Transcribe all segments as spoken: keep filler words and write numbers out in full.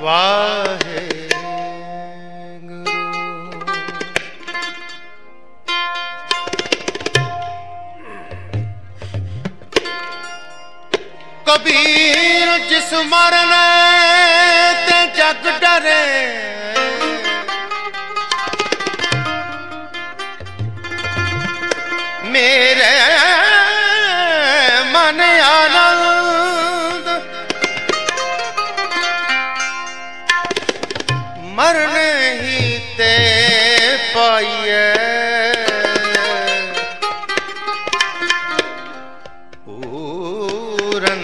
वाहे कबीर जिस मरने ते जग डरे, मेरे मन आनंद मरने ही ते पाइए, पूरन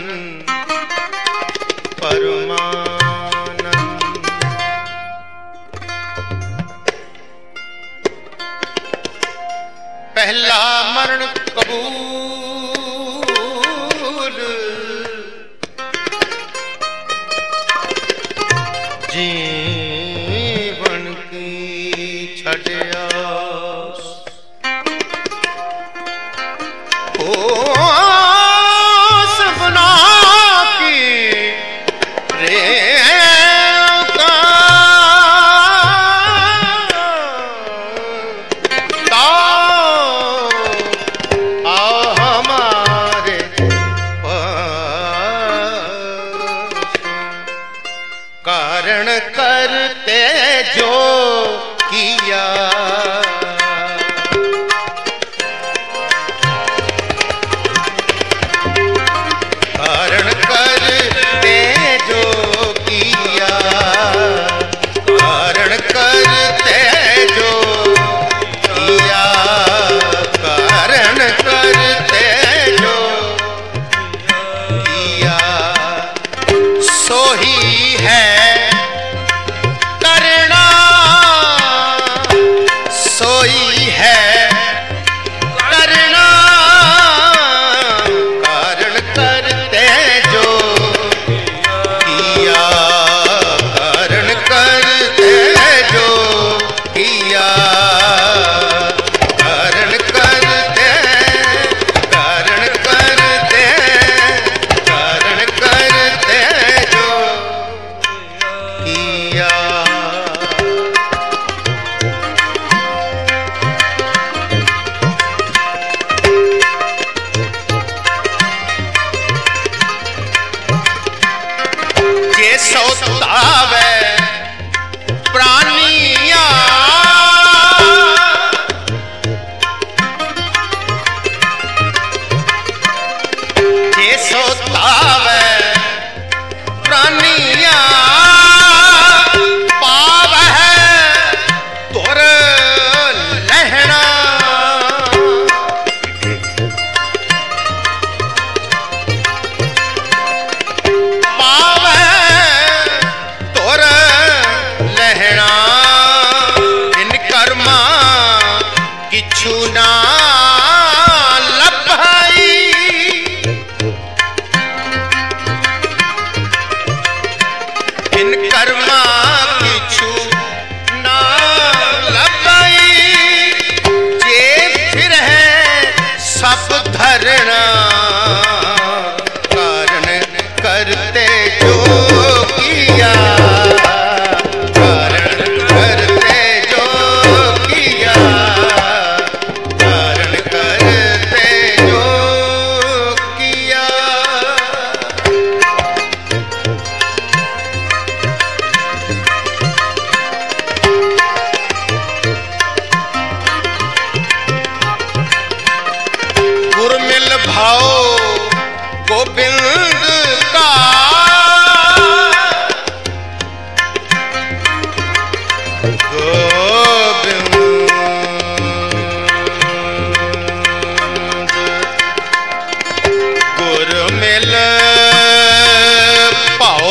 परमानंद। पहला मरण कबूल, जीवन की छड़ियास, ओ सपना की रे कारण करते जो किया, कारण करते जो किया, कारण करते जो किया, कारण करते जो किया, सो ही है सोई है करना, कारण करते जो किया, कारण करते जो किया, कारण करते, कारण करते, कारण करते जो किया। सौतावे प्राणिया, जे सौतावे प्राणिया, पावे तुर लहना, किछु ना लभाई, इन कर्मा किछु ना लभाई, जे फिर है सब धरना, कारण करते जो किया, कारण करते जो किया, भाओ गोविंद का, गोविंद गुर मिल पाओ,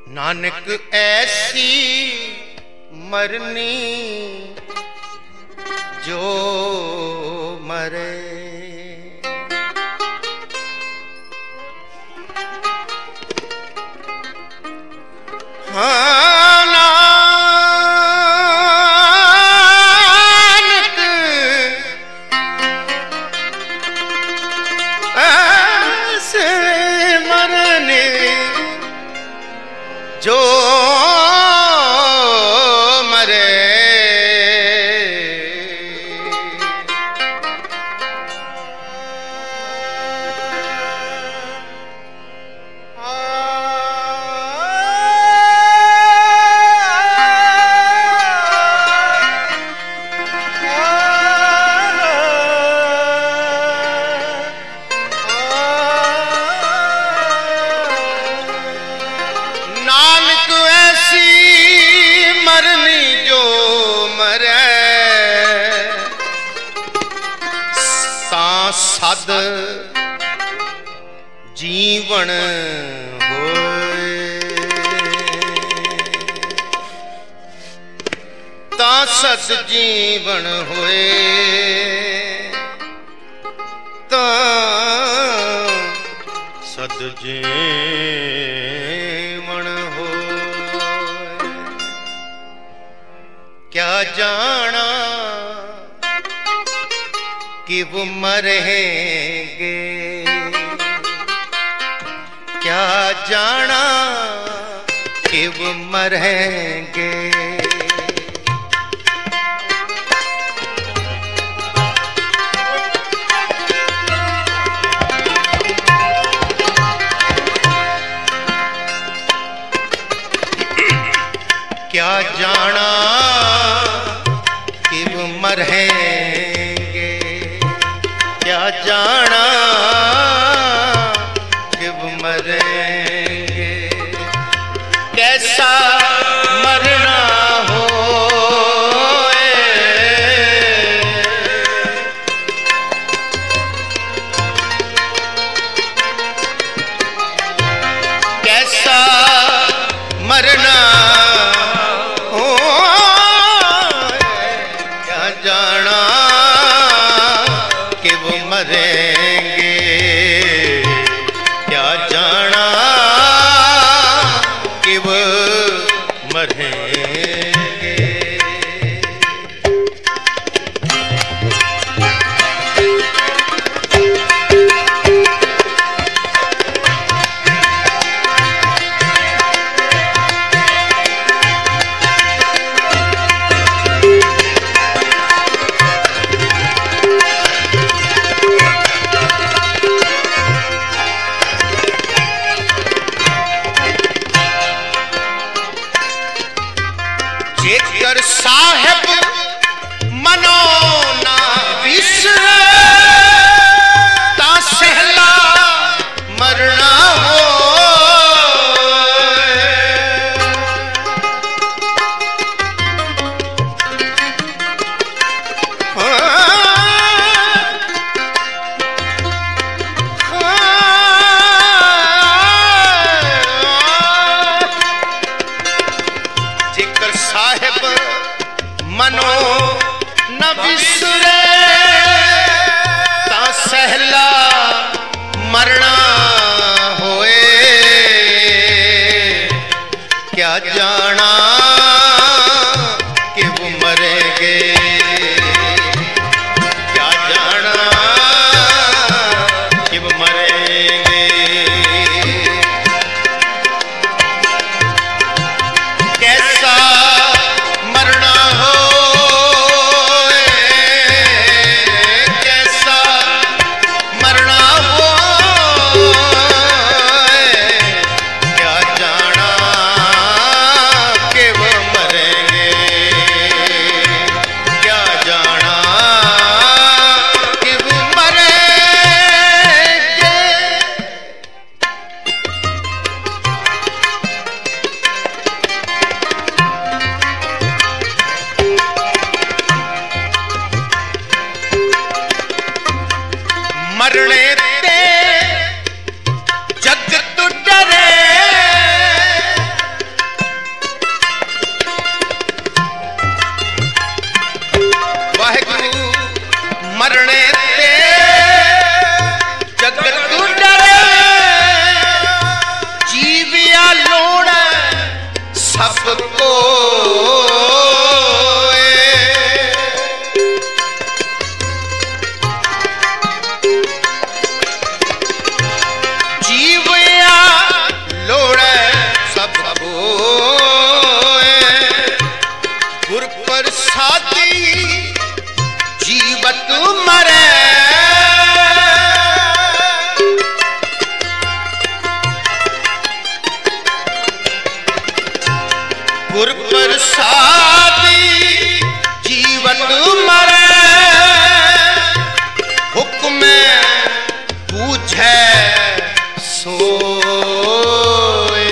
नानक ऐसी मरनी जो मरे। हाँ नानक ऐसे मरने जो मरे। नानक ऐसी मरनी जो मरे तां सद जीवन होए। तां सद जीवन होए तां सद जीवन हो। क्या जाना कि वो मरेंगे, क्या जाना कि वो मरेंगे। क्या जाना कि वो मरेंगे, क्या जाना कि वो मरेंगे। कैसा मरना हो कैसा मरना जाना कि वो मरेंगे, क्या जाना कि वो मरेंगे। जेकर साहेब मनो ना विसरे ता सहला मरना हो। जेकर साहेब मनो न विसरे ता सहला मरना होए। क्या जाना कि वो मरेंगे, क्या जाना कि वो मरेंगे। कैसा मरना हो कैसा मरना हो क्या जाना कि वो गुर प्रसादी जीवन मरे हुक्म बूझे सोए।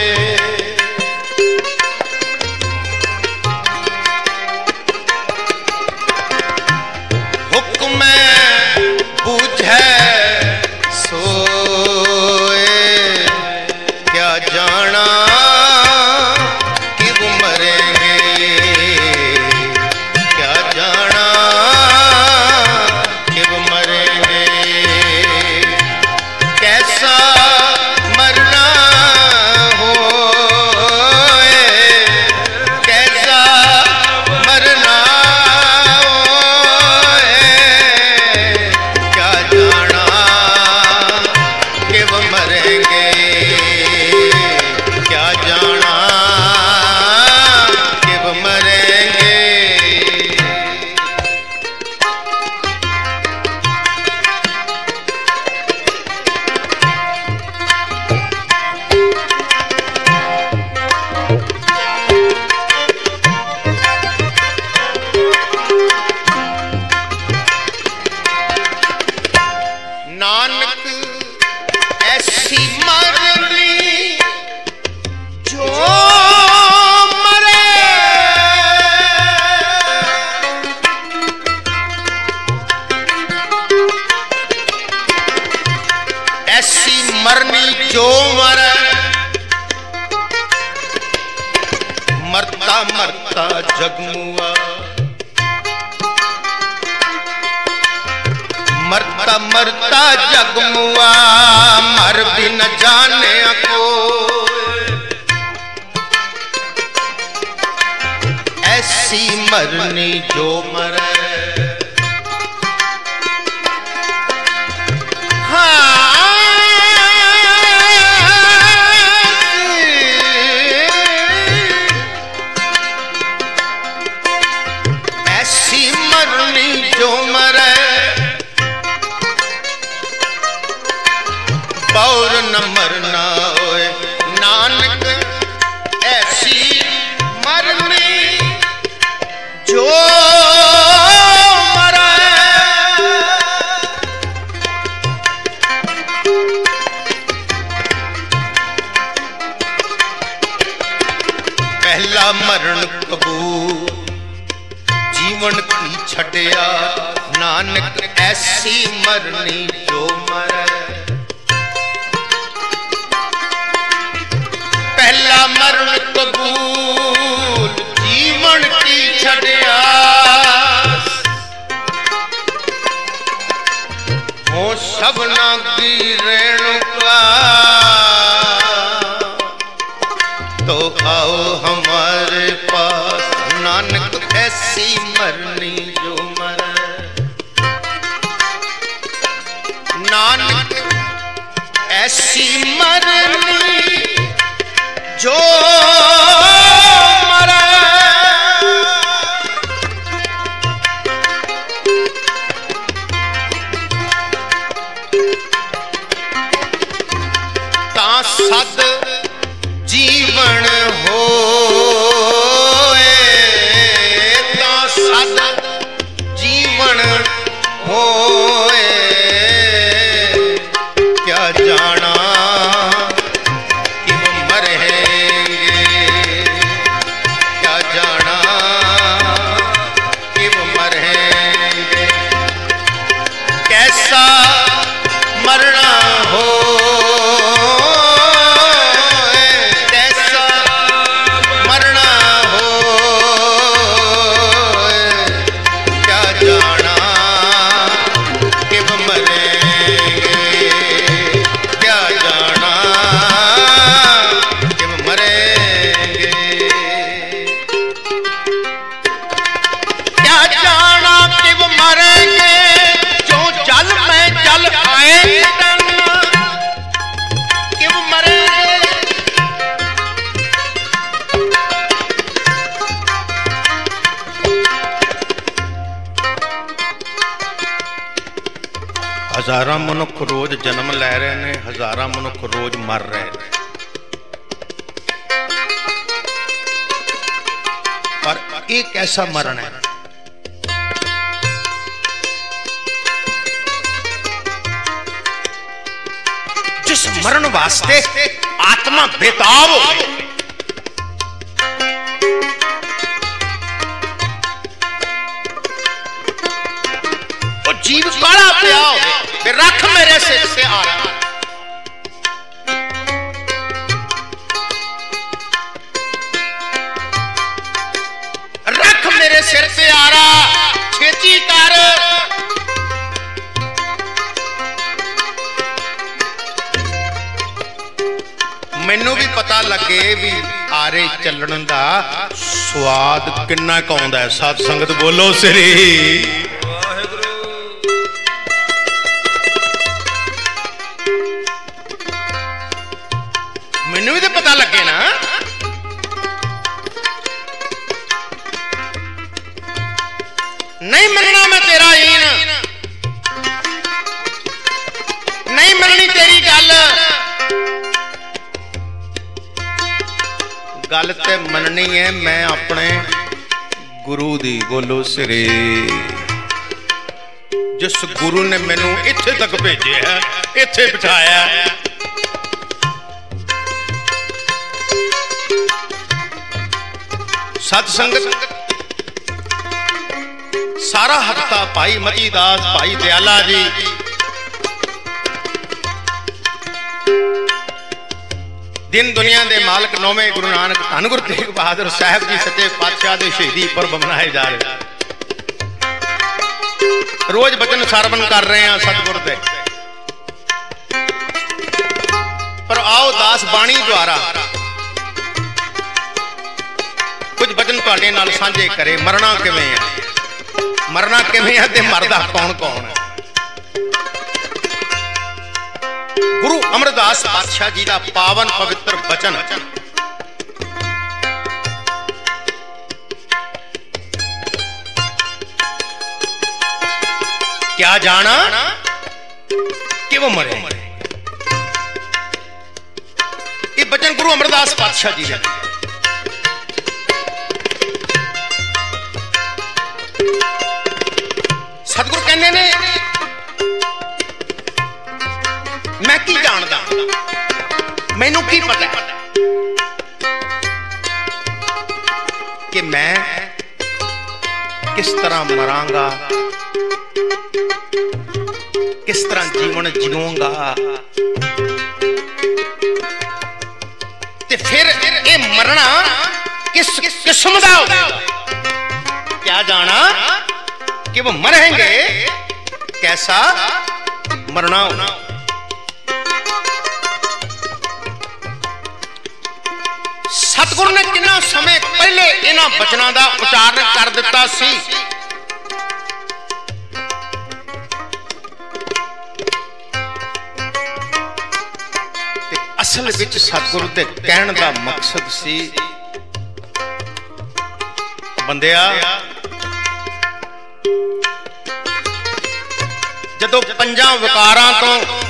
हुक्म बूझे सोए क्या जाना कि वो मरेंगे, क्या जाना कि वो मरेंगे। कैसा मरना हो कैसा मरना हो क्या जाना कि वो मरेंगे, क्या जाना कि वो मरेंगे। नानक ऐसी मरनी जो मरे, ऐसी मरनी जो मरे। मरता मरता जगमुआ, मरता मरता जगमुआ मर भी न जाने को। ऐसी मरनी जो मरे। ऐसी मरनी जो मरे और न मरना होए। नानक ऐसी मरनी जो मरे। पहला मरण कबूल जीवन की छड़िया। नानक ऐसी मरनी जो मरे। पहला मरण कबूल जीवन की छड़िया। हो सबना की रेणुका तो आओ हमारे पास। नानक ऐसी मरनी जो मरे। नानक ऐसी मरनी जो मरे। ता सद जीवन होए, ता सद जीवन होए क्या जाना मरना हो कैसा मरना हो क्या जाना कि वो मरेंगे, क्या जाना कि वो मरेंगे। क्या जाना कि वो मरेंगे जो जल में जल आए कि वो मरेंगे। हजारां मनुख रोज जन्म लै रहे ने, हजारां मनुख रोज मर रहे ने। ये कैसा मरण है? जिस मरण वास्ते आत्मा बेताब हो गई, वो जीव काला पिया हो, रख मेरे सिर से आ रहा, रख मेरे सिर से आ रहा, छेती कर। मैनू भी पता लगे भी आरे चलण दा स्वाद किन्ना क आउंदा है। साध संगत बोलो श्री वाहिगुरू। मैनू भी तो पता लगे ना, नहीं मनना मैं तेरा हीन, नहीं मननी तेरी गल, गल ते मननी है मैं अपने गुरु दी। बोलो श्री। जिस गुरु ने मैनू इत्थे तक भेजे है, इत्थे बिठाया है, सत संगत सारा हफ्ता भाई मती दास, भाई दयाला जी, दिन दुनिया के मालक नौवें गुरु नानक धन गुरु तेग बहादुर साहब जी सच्चे पातशाह के शहीदी पर्व मनाए जा रहे, रोज बचन सरवण कर रहे हैं सतगुर दे। पर आओ दास बाणी द्वारा कुछ बचन तुहाडे नाल साझे करे। मरना किवें है, मरना किवें है ते मरदा कौन कौन है। गुरु अमरदास पातशाह जी का पावन पवित्र वचन, क्या जाना कि वो मरे। ये वचन गुरु अमरदास पातशाह जी ने सतगुरु कहने ने मैं की जानदा, मैनू की पता कि मैं किस तरह मरांगा, किस तरह जीवन जीऊंगा, ते फिर ये मरना किस किस्म दा होगा। क्या जाना कि वो मरेंगे, कैसा मरना होना। सतगुरु ने कितना समय पहले इन्हां बचनां दा उच्चारण कर दिता सी। ते असल विच सतगुरु दे कहण दा मकसद सी, बंदिया जदों पंजां विकारां तो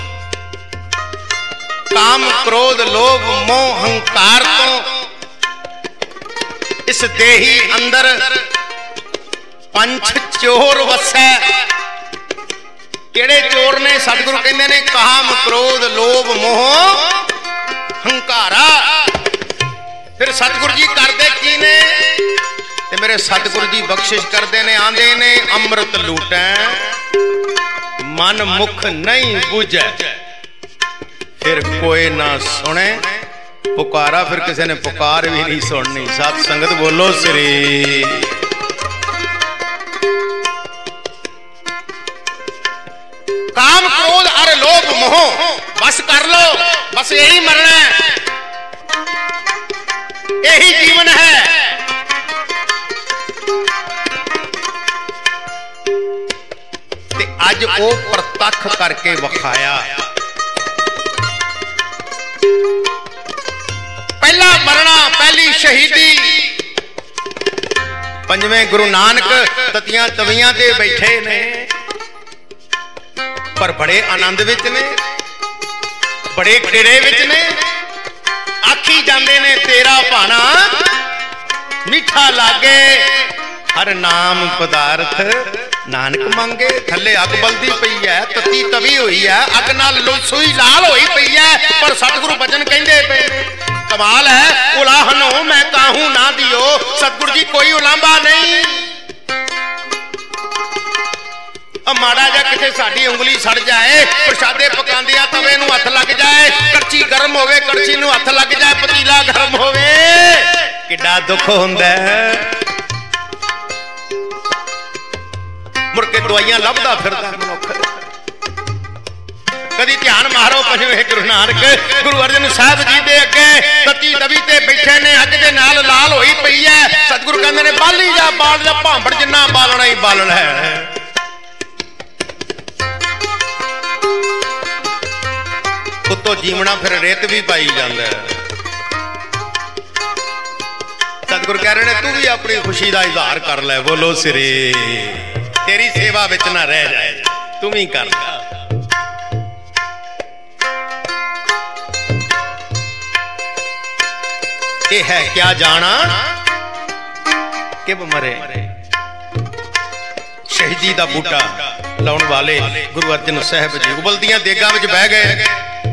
काम क्रोध लोभ मोह हंकार तो इस देही अंदर पंच चोर वसै। केड़े चोर ने? सतगुरु कहंदे ने काम क्रोध लोभ मोह हंकारा। फिर सतगुरु जी करदे की ने? ते मेरे सतगुरु जी बख्शिश करदे ने, आंदे ने अमृत लूटै मन मुख नहीं बुझै, फिर कोई ना सुने पुकारा। फिर किसी ने पुकार भी नहीं सुननी। सत संगत बोलो श्री। काम क्रोध और लोभ मोह बस कर लो, बस यही मरना है, यही जीवन है। ते अज वो प्रतख करके विखाया। पहला मरना, पहली शहीदी। पंजवें गुरु नानक ततियां तवियां ते बैठे ने, पर बड़े आनंद विच ने, बड़े खिड़े विच ने। आखी जांदे ने तेरा भाना मीठा लागे हर नाम पदार्थ नानक मंगे। थले अग बलदी पई है, तत्ती तवी हुई है, अग नाल सुई लाल होई पई है, पर सतगुरु बचन कहंदे पे कमाल है। उलाहन हो मैं काहू ना दियो, सतगुरु जी कोई उलांबा नहीं। माड़ा जा किथे साडी उंगली सड़ जाए, प्रसादे पकांदिया तवे नूं हथ लग जाए, कड़छी गर्म होवे कड़छी नूं हथ लग जाए, पतीला गर्म होवे, किड्डा दुख हुंदा है। मुड़ के दवाइयां लभदा फिरदा मनुख। कदी ध्यान मारो पंजवें गुरु नानक गुरु अर्जन साहब जी दे अगे तती तवी ते बैठे ने, अग दे नाल लाल होई पई है। सतगुरु कहंदे ने बाली जा बाल जा, भांबड़ जिन्ना बालना ही बालन है। उत्तों जीवना फिर रेत भी पाई जांदा है। सतगुरु कह रहे ने तू भी अपनी खुशी का इजहार कर ले। बोलो सिरे तेरी सेवा विच ना रह जाए, तुम ही कर। ये है क्या जाना कि मरे। शहीदी दा बूटा लाउण वाले गुरु अर्जन साहब जी उबलदियां देगां विच बह गए।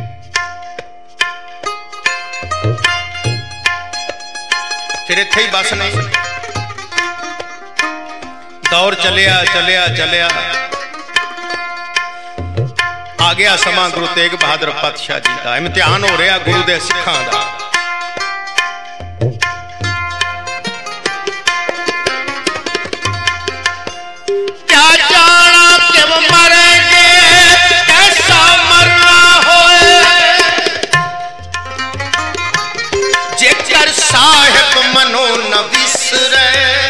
फिर इत्थे ही बस नहीं, दौर चलिया चलिया चलिया आ गया समा गुरु तेग बहादुर पातशाह जी का। इम्तिहान हो रहा गुरु दे सिखां दा। क्या जाना क्यों मरेंगे, कैसा मरना होए, जेकर साहिब मनो न विसरे।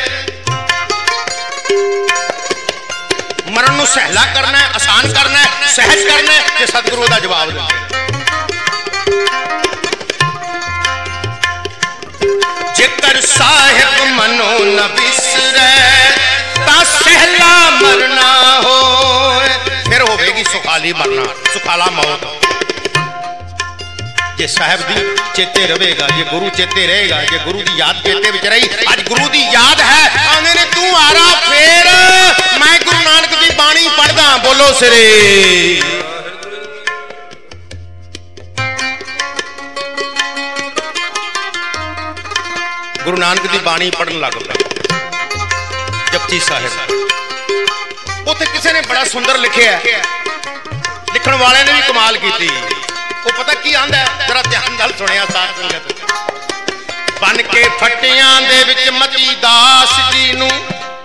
मरण नूं सहला करना है, आसान करना है, सहज करना है, ते सतगुरु दा जवाब दे। जेकर साहिब मनो न विसरे, ता सहला मरना हो, फिर होवेगी सुखाली मरना, सुखाला मौत। जे साहिब दी चेते रहेगा, जे गुरु चेते रहेगा, जे गुरु दी याद चेते विच रही। आज गुरु दी याद है, आंदे ने तू आ रहा फेर मैं गुरु नानक दी बाणी पढ़दा। बोलो सिरे गुरु नानक दी बाणी पढ़न लग पिया। जपजी साहिब उत्थे किसी ने बड़ा सुंदर लिखिया, लिखण वाले ने भी कमाल की। वो पता की आंदा है, जरा ध्यान नाल सुनिया साध संगत। बन के फटियां दे विच मती दास जी नूं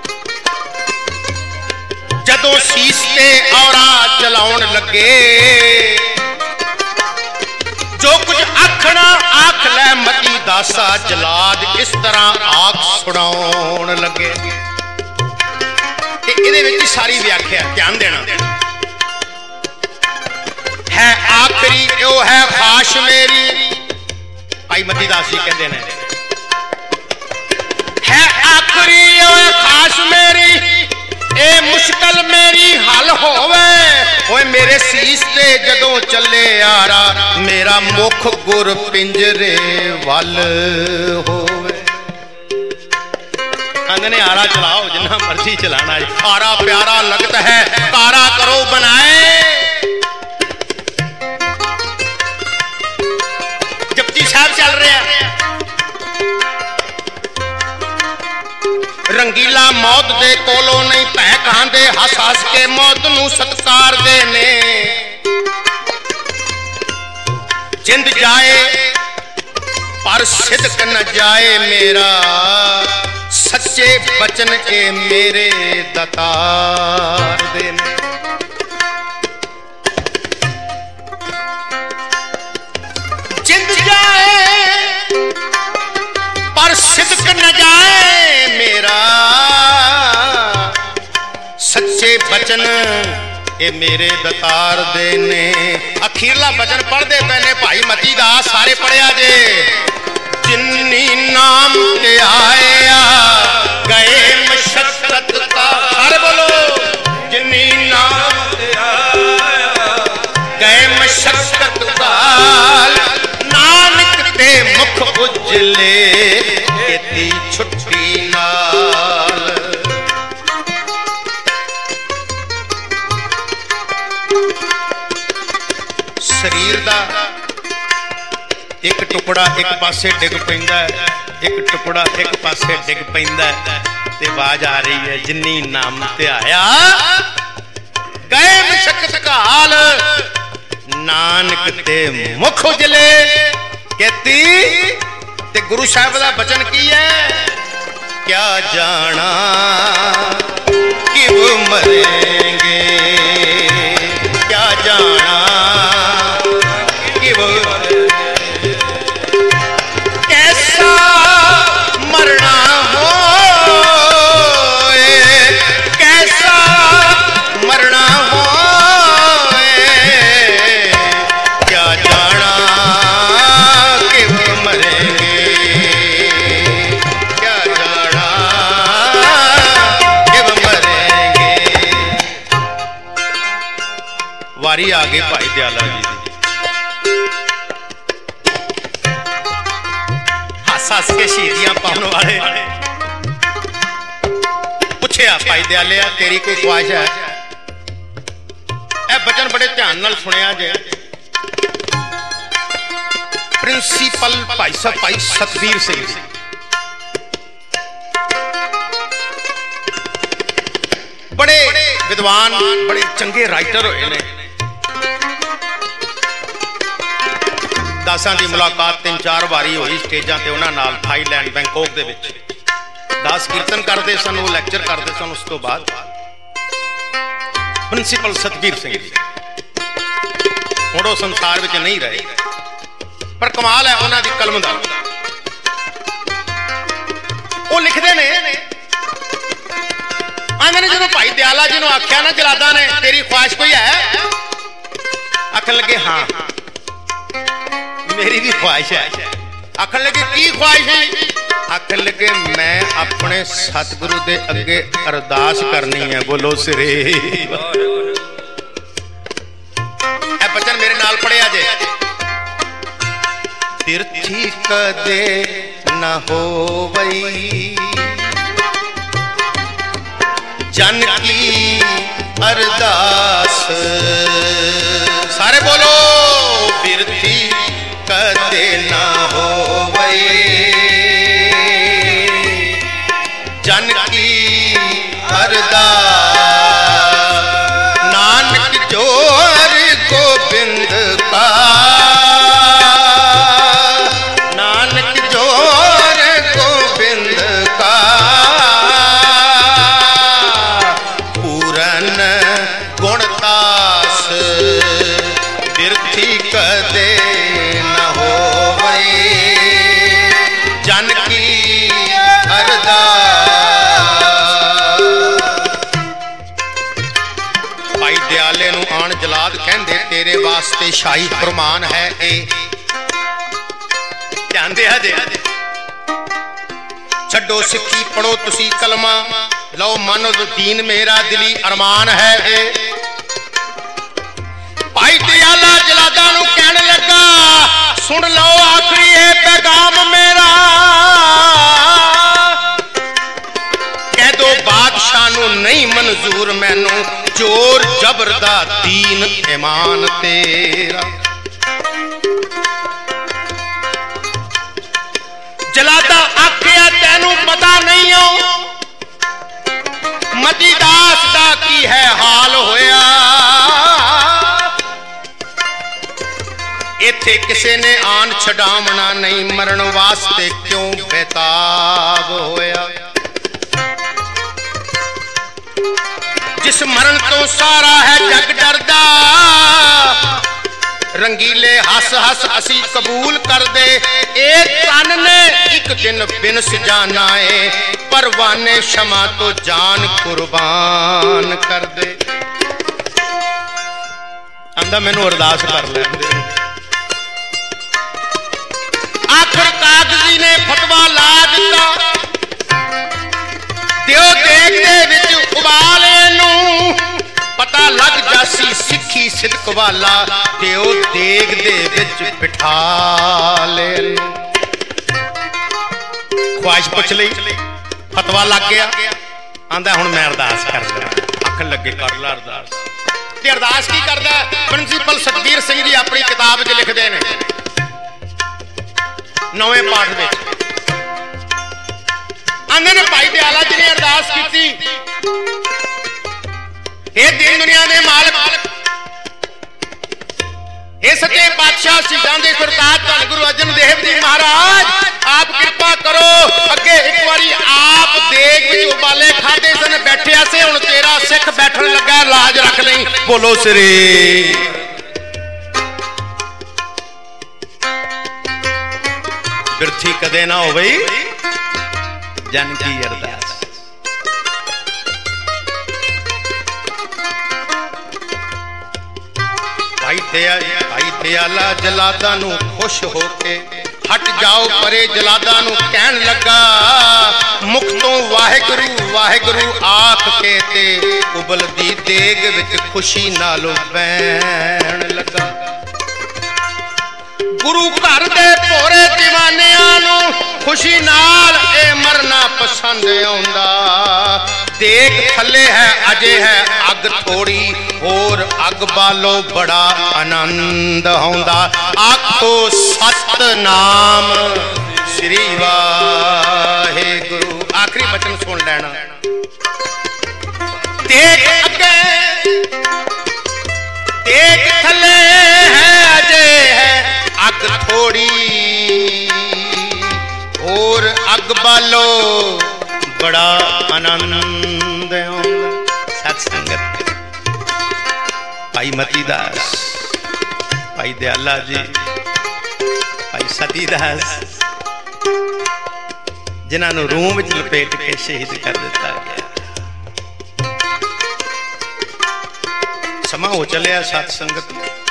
जदों सीस ते औरा चलाउण लगे, जो कुछ आखना आख लै मती दासा, जलाद इस तरह आख सुनाउण लगे। इहदे विच सारी व्याख्या ध्यान देना है। आखिरी यो है खाश मेरी, भाई मती दास जी कहते हैं, है आखिरी यो है खाश मेरी, ए मुश्किल मेरी हल होवे। ओए मेरे सीस ते जदों चले यारा, मेरा मुख गुर पिंजरे वल होवे। अंदने आरा चलाओ जिन्ना मर्जी चलाना है, आरा प्यारा लगता है, कारा करो बनाए। साहब चल रहा रंगीला मौत दे कोलों नहीं भै कहांदे, हस हस के मौत नूं सत्कार दे ने। जिंद जाए पर सिदक न जाए मेरा, सच्चे बचन ए मेरे दतार दे ने। जिंद जाए पर सिदक न जाए मेरा, सच्चे बचन ए मेरे दतार देने। अखीरला बचन पढ़ते पैने भाई मती दास, सारे पढ़िया जे। जिन्नी नाम के आया गए मशक्कत का, सारे बोलो जिन्नी नाम के आया गए मशक्कत का, नानक ते मुख उजले केती छुट्टी टुकड़ा एक पासे डिग पैंदा, एक टुकड़ा एक पासे डिग पैंदा ते आवाज आ रही है जिन्नी नाम ते आया गए मशक्कत काल नानक ते मुख उजले। कहती ते गुरु साहब का बचन की है क्या जाना कि वो मरेंगे, क्या जाना कि वो कैसा मरना हो, कैसा मरना हो, क्या जाना कि वो मरेंगे, क्या जाना कि वो मरेंगे। वारी आ गई भाई दयाला जी दी। हस हस के शहीदियां पाने वाले पूछया भाई दयालिया तेरी कोई ख्वाहिश है? ए बचन बड़े ध्यान नाल सुनिया जे। प्रिंसीपल भाई साहब भाई सतबीर सिंह जी बड़े विद्वान बड़े चंगे राइटर होए ने। दासां दी मुलाकात तीन चार बारी हुई स्टेजां ते उन्हां नाल थाईलैंड बैंकॉक दे विच। दास कीर्तन करते सन, वो लैक्चर करते सन। उस तो बाद प्रिंसीपल सतबीर सिंह जी हुण वो संसार विच नहीं रहे, पर कमाल है उन्हां दी कलम दा। वो लिखदे ने आंदे ने जदों भाई दयाला जी नूं आख्या ना जलादा ने तेरी ख्वाहिश कोई है? आखन लगे हाँ मेरी भी ख्वाहिश है। आखन लगे की ख्वाहिश है? आखन लगे मैं अपने सतगुरु दे अगे अरदास करनी है। बोलो सिरे ए बचन मेरे नाल पढ़िया जे। तिरथी कदे न होवई जन की अरदास। सारे बोलो बिरथी कदे ना होवई जन की अरदास। नानक जोर गोबिंद का, नानक जोर गोबिंद का पूरन गुणदास। बिरथी कदे न होवई जन की अरदास। भाई दयाले नूं आण जलाद कहंदे तेरे वास्ते शाही फरमान है ए। ध्यान दे जे छड्डो सिक्खी पढ़ो तुसी कलमा लो मानो दीन मेरा दिली अरमान है ए। भाई दयाला जलादा नूं कहण लगा सुन लो आखिरी ए पैगाम मेरा। कह दो बादशाह नूं नहीं मंजूर मैनू जोर जबर दा दीन ईमान तेरा। जलादा आखिया तैनू पता नहीं हो मती दास दा की है हाल होया। इत्थे किसे ने आन छडावना नहीं मरण वास्ते क्यों बेताब होया। जिस मरण तो सारा है जग डरदा रंगीले हस हस असी कबूल कर दे। एक तन ने एक दिन बिनस जाना है परवाने क्षमा तो जान कुर्बान कर दे। आंदा मैनू अरदास कर लेंदे। आखिर कागजी ने फतवा ला दिता दिओ देख दे विच उबाले नू पता लग जासी सिक्खी सिदक वाला दिओ देख दे विच बिठा ले। ख्वाहिश पुछ लई फतवा लग गया। आंदा हुण मैं अरदास कर ला। आखन लगे कर ला अरदास। ते अरदास की करदा प्रिंसीपल सतबीर सिंह जी अपनी किताब च लिखदे ने नौवें पाठ में आंदे ने भाई दयाला जी ने अरदास की, हे दीन दुनिया के मालक, हे सच्चे पातशाह शहीदां दे सरताज धन गुरु अर्जन देव जी महाराज, आप कृपा करो। अगे एक बारी आप देग विच उबाले खाते सन, बैठे से हुण तेरा सिख बैठन लगा, लाज रख नहीं। बोलो श्री बिरथी कदे ना हो बई जन की अरदास। भाई दया भाई दयाला जलादा नू खुश होके हट जाओ परे, जलादा नू कहन लगा मुख तो वाहिगुरु वाहिगुरु आख के ते उबलदी देग विच खुशी नाल बहन लगा। गुरु घर दे भोरे दीवानियां नू खुशी नाल ए मरना पसंद आउंदा। देख थले है अजे है अग थोड़ी, होर अग बालो बड़ा आनंद आउंदा। आखो सतनाम श्री वाहिगुरु। आखिरी वचन सुन लेना। देख अगे देख थले है अजे है अग थोड़ी, और अग बालो बड़ा आनंद सत्संगत। भाई मतीदास, भाई दयाला जी, भाई सतीदास, जिन्होंने रूम च लपेट के शहीद कर दिता गया। समा हो चलिया सत्संगत।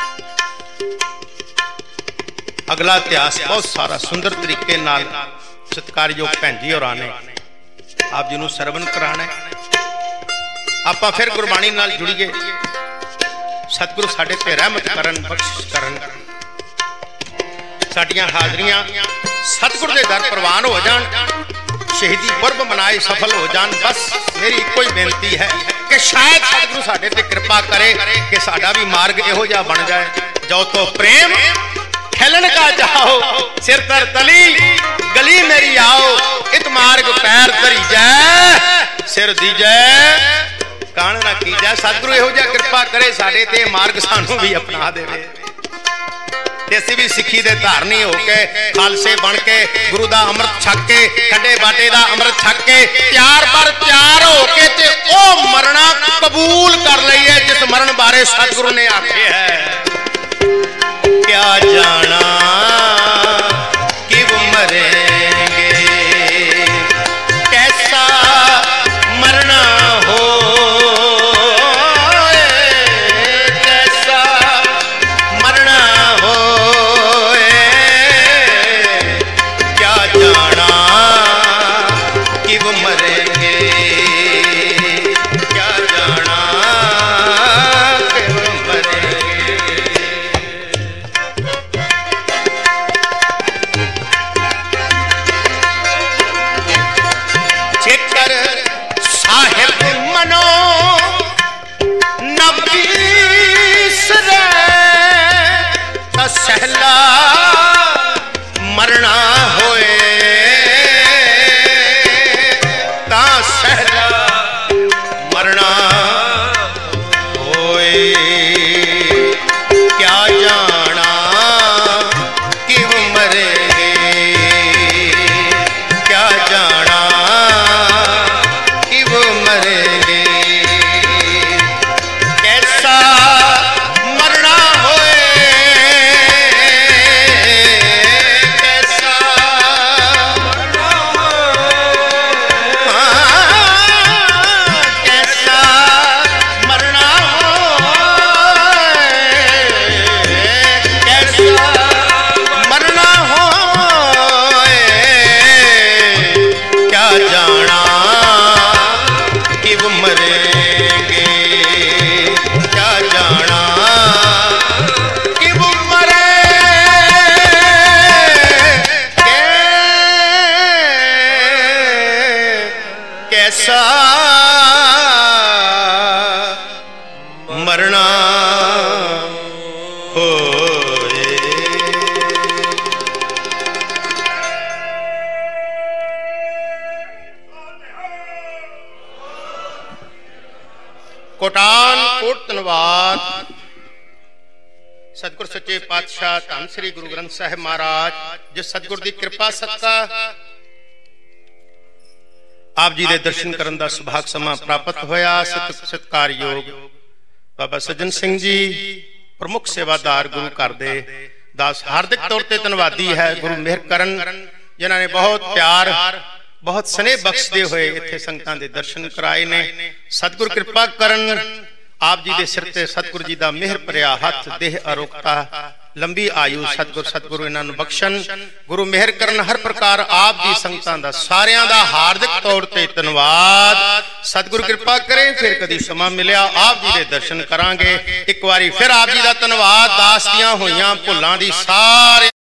अगला इतिहास बहुत सारा सुंदर तरीके नाल सत्कारयोग भैन जी होरां ने आप जी नूं सरवण कराना। आपां फिर गुरबाणी नाल जुड़ीए। सतगुरु साडे ते रहमत करन, बख्शिश करन। साडियां हाजरियां सतगुरु दे दर प्रवान हो जान, शहीदी पुरब मनाए सफल हो जान। बस मेरी इको ही बेनती है कि शायद सतगुरु साडे ते कृपा करे कि साडा भी मार्ग इहो जिहा बन जाए। जो तो प्रेम खेलन का जाओ, सिर तर तली गली मेरी आओ, इत मार्ग पैर धरी जै, सिर दीजै कान ना कीजै। सतगुरु इहो जिहा कृपा करे साडे ते मार्ग सानू भी अपना देवे। असी भी सिक्खी दे धारनी होके खालसे बन के गुरु दा अमृत छक के खंडे बाटे दा अमृत छक के त्यार पर त्यार होके ते ओ मरना कबूल कर लईए जिस मरण बारे सतगुरु ने आखे है। क्या जाना कि वो मरेंगे, कैसा मरना हो, कैसा मरना हो, क्या जाना कि वो मरेंगे, क्या जाना कि वो मरेंगे। साहेब मनो नबीस रे सहला मरना होए, ता सहला मरना होए। क्या जाना कि वो मरेंगे, क्या जाना कि वो मरेंगे, कैसा मरना होए, कैसा मरना हो, कैसा मरना हो, कैसा मरना हो, क्या जाना कि वो मरेंगे, क्या जाना कि वो मरेंगे, कैसा मरना होए। कोटान कोट धन्नवाद। सतगुर सच्चे पातशाह धन श्री गुरु ग्रंथ साहिब महाराज जिस सतगुर की कृपा सदका आप जी दे दर्शन करन दा सुभाग समा प्राप्त होया। सत सत्कारयोग बाबा सज्जन सिंह जी प्रमुख सेवादार गुरु घर दे दास हार्दिक तौर ते धन्नवादी है। गुरु मेहर करन जिन्हां ने बहुत प्यार बहुत स्नेह बख्शदे हुए इत्थे संगतां दे दर्शन कराए ने। सतगुर कृपा करन आप जी दे सिर ते सतगुर जी दा मेहर भरिया हथ देह अरोगता लंबी आयु सतगुर सतगुरु इन्हां नूं बख्शण। गुरु मेहर करन हर प्रकार आप जी संगतां दा सारियां दा हार्दिक तौर ते धन्नवाद। सतगुर कृपा करे फिर कदी समा मिलिया आप जी दे दर्शन करांगे। एक बारी फिर आप जी दा धन्नवाद। दास दियां होईयां भुल्लां दी सारे